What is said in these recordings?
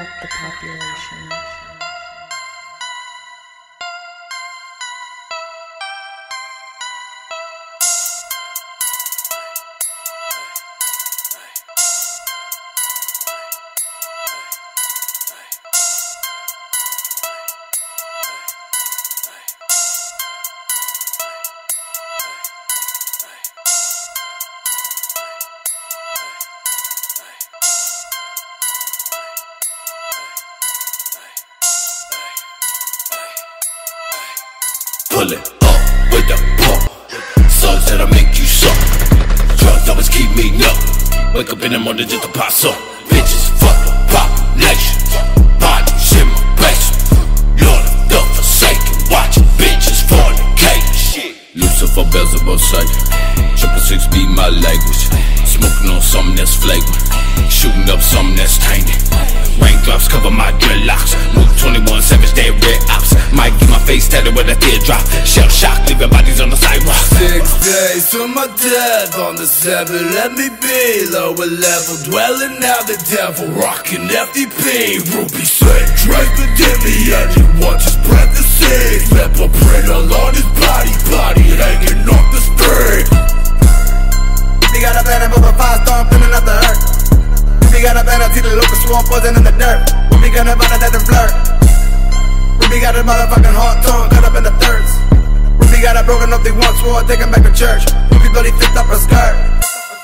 Fuck the population. Pull it up with the pump. Songs that'll make you suck. Drugs always keep me up. Wake up in the morning just to pass up. Bitches, fuck the population. Body shimmer, basement. Lord of the forsaken. Watching bitches fornicate. Lucifer, Beelzebub, Satan. 666 be my language. Smoking on something that's flagrant. Shooting up something that's tainted. Raindrops cover my dreadlocks. Move 21 Savage, dead red ops. Might get my face tatted with a teardrop. Shell shock, leaving bodies on the sidewalk. 6 days to my death on the 7. Let me be lower level, dwelling out the devil. Rockin' FDP, ruby sweat, Drake the Demi. And you want to spread the seed. Leper print all on his body hanging off the street. We got a banner of a firestorm coming out the earth. We got a banner, see the local swamp poison in the dirt. When we gonna find another flirt? We got a motherfucking hot tongue cut up in the thirds. We got a broken up, they once swore, take him back to church. We bloody fixed up her skirt.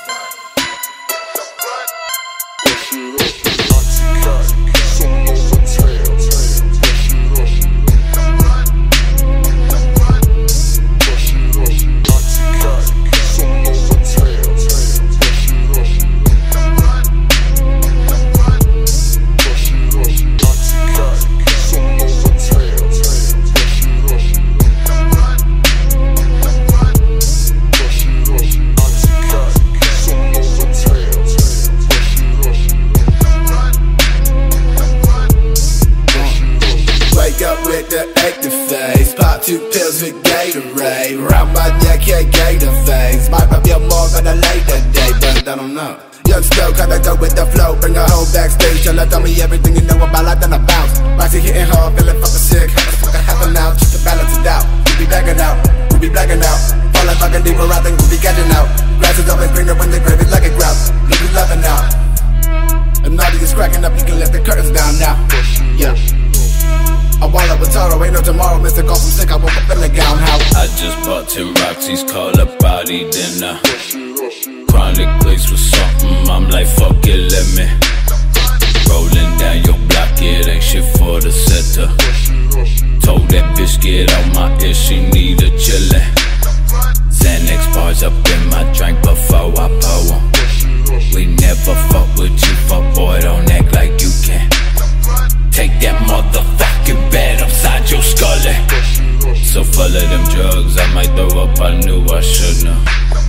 Pop 2 pills with Gatorade. Round my neck, yeah, gator face. Might pop your more on a later day, but I don't know. Young still kinda go with the flow. Bring her home backstage, tell her tell me everything you know about life, then I bounce. Roxy hitting her, feeling fucking sick. How the fuck I happen now, just to balance it out. We be backing out, we be blacking out. Falling fucking deeper, I think we be catching out. Grass is always greener when they grave it like a grouse. Look who's loving out. And naughty is cracking up, you can let the curtains down now. Yeah. I wall up with Toro, ain't no tomorrow. Mr. Golf, I'm sick, I woke up in the gown house. I just bought 10 Roxy's, call a body dinner. Chronic place with something, I'm like, fuck it, let me. Rolling down your block, it ain't shit for the center. Told that bitch get out my ear, she need a chillin'. Xanax bars up in my drink before I pour 'em. We never fuck with you, fuck boy, don't act like you can. Take that motherfucking bed upside your skull. So full of them drugs, I might throw up, I knew I shouldn't have.